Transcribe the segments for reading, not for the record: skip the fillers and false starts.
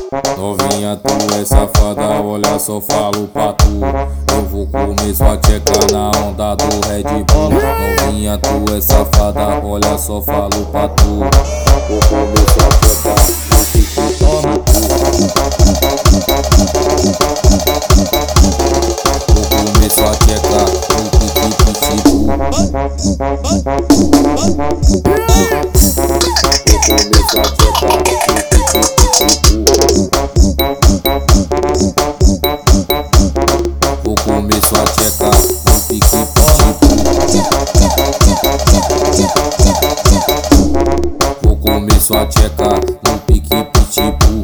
Novinha, tu é safada, olha só falo pra tu. Eu vou comer sua tcheca na onda do Red Bull. Novinha, tu é safada, olha só falo pra tu. Vou comer sua tcheca no pique, toma. Vou comer sua tcheca no pique, pitbull. Vou comer sua tcheca no pique, vou comer sua tcheca no pique, vou comer sua tcheca no pique, pitbull.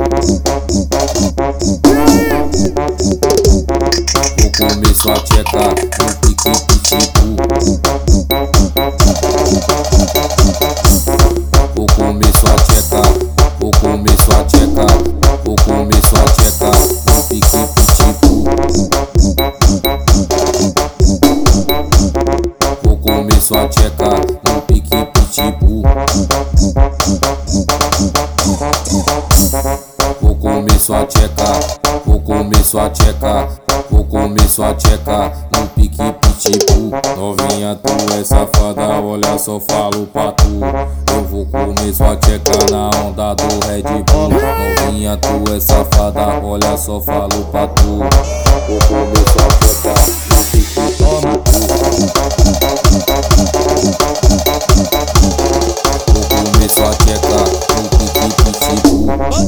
Vou comer sua tcheca no pique, pitbull. Vou comer sua tcheca, vou comer sua tcheca, vou comer sua tcheca no pique, pitbull. Vou comer sua tcheca no pique, pitbull. Vou comer sua tcheca, vou comer sua tcheca, vou comer sua tcheca no pique, pitbull. Novinha, tu é safada, olha só falo pra tu. Eu vou comer sua tcheca na onda do Red Bull. Novinha, tu é safada, olha só falo pra tu. Vou comer sua tcheca no pique, toma. Vou comer sua tcheca no pique, pitbull.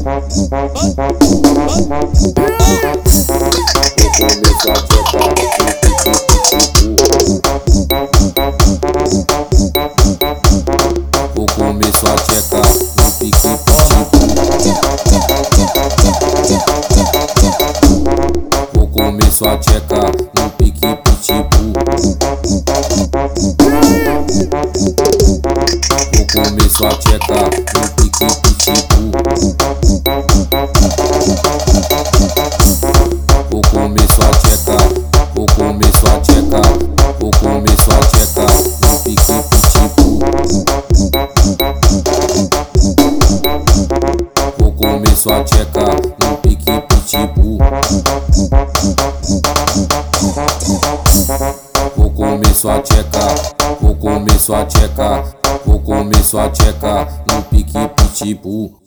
Vou comer sua tcheca no pique, pitbull. Vou comer sua tcheca no pique, pitbull. Vou comer sua tcheca no pique, pitbull. Vou comer sua tcheca no pique, pitbull. Vou comer sua tcheca, vou comer sua tcheca, vou comer sua tcheca no pique, pitbull. Vou comer sua tcheca no pique, pitbull. Vou comer sua tcheca, vou comer sua tcheca, vou comer sua tcheca no pique, pitbull.